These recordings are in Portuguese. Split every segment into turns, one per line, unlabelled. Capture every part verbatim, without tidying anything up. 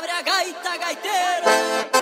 abre a gaita, gaiteiro.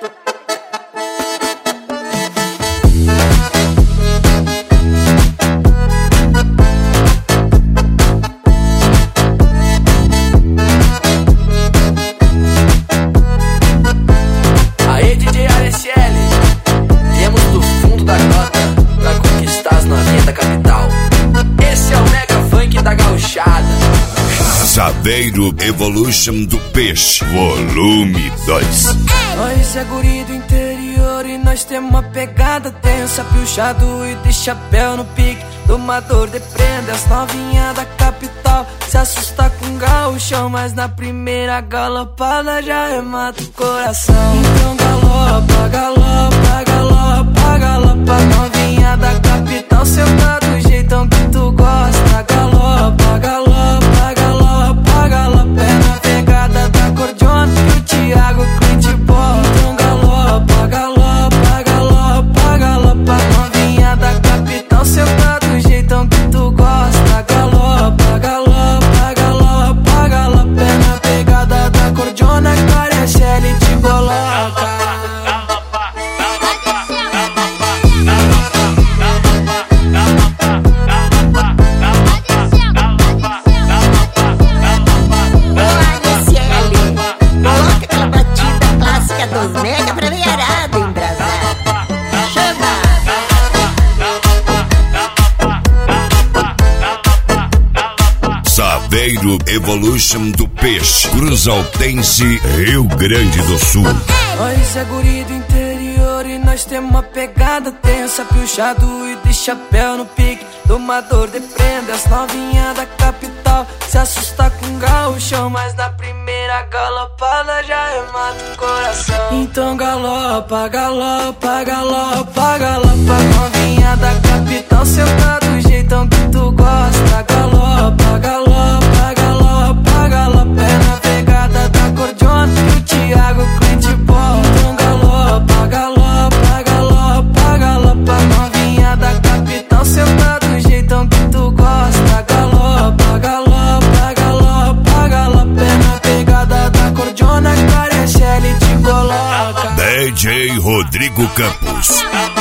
Saveiro Evolution do Peixe, volume dois.
Oi, esse é guri do interior e nós temos uma pegada tensa, piochado e de chapéu no pique, domador de prenda. As novinhas da capital se assusta com gaúchão, mas na primeira galopada já remata o coração. Então galopa, galopa, galopa, galopa. Novinha da capital, senta do jeitão que tu gosta. Galopa, galopa, galopa, galopa. É na pegada da cordiona que o Thiago Clint bola. Então galopa, galopa, galopa, galopa. Novinha da capital, senta do jeitão que tu gosta. Galopa, galopa, galopa, galopa. É na pegada da cordiona que parece ele te coloca.
Dos mega pra veiarada embrasada. Chama!
Saveiro Evolution do Peixe, Cruzaltense, Rio Grande do Sul.
Oi, esse é guri do interior e nós temos uma pegada tensa, piochado e de chapéu no pique, domador de prenda. As novinhas da capital se assusta com gaúchão, mas na primeira galopada já remata o coração. Então galopa, galopa, galopa, galopa. Novinha da capital, senta do jeitão que tu gosta. Galopa, galopa, galopa, galopa. É na pegada da cordiona que o Thiago Clint bola. Então galopa, galopa, galopa, galopa. Novinha da capital, senta do jeitão que tu gosta. Galopa, galopa, galopa, galopa. É na pegada da cordiona que parece ele te coloca.
D J Rodrigo Campos.